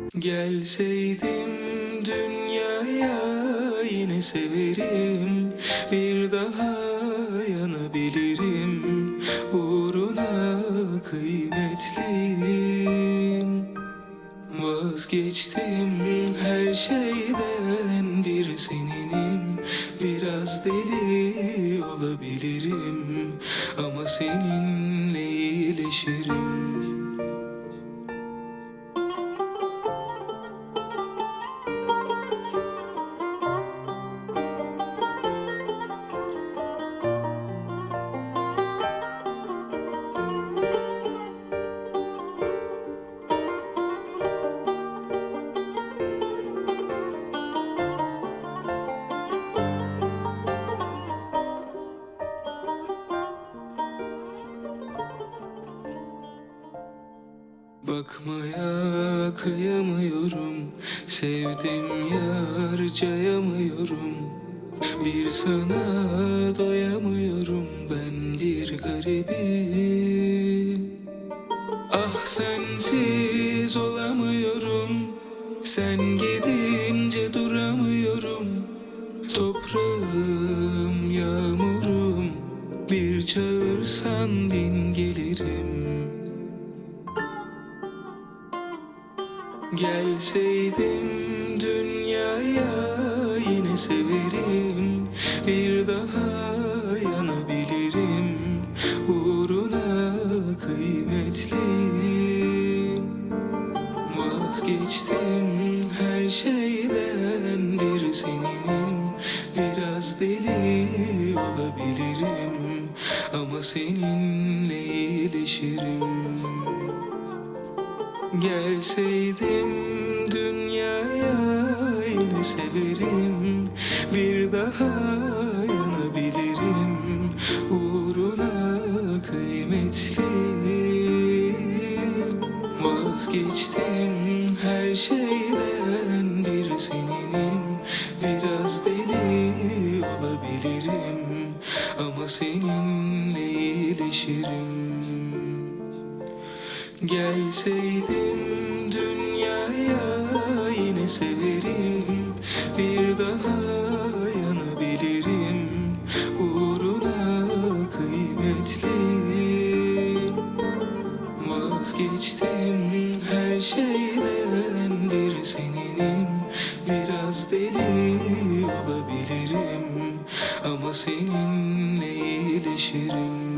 Gelseydim dünyaya yine severim, bir daha yanabilirim, uğruna kıymetliyim. Vazgeçtim her şeyden, bir seninim, biraz deli olabilirim, ama seninle iyileşirim. Bakmaya kıyamıyorum, sevdim harcayamıyorum, bir sana doyamıyorum, ben bir garibim. Ah, sensiz olamıyorum, sen gidince duramıyorum, toprağım yağmurum, bir çağırsan bin gelirim. Gelseydim dünyaya yine severim, bir daha yanabilirim, uğruna kıymetliyim. Vazgeçtim her şeyden, bir seninim, biraz deli olabilirim, ama seninle iyileşirim. Gelseydim dünyaya yine severim, bir daha yanabilirim, uğruna kıymetliyim. Vazgeçtim her şeyden, bir seninim, biraz deli olabilirim, ama seninle iyileşirim. Gelseydim dünyaya yine severim, bir daha yanabilirim, uğruna kıymetliyim. Vazgeçtim her şeyden, bir seninim, biraz deli olabilirim, ama seninle iyileşirim.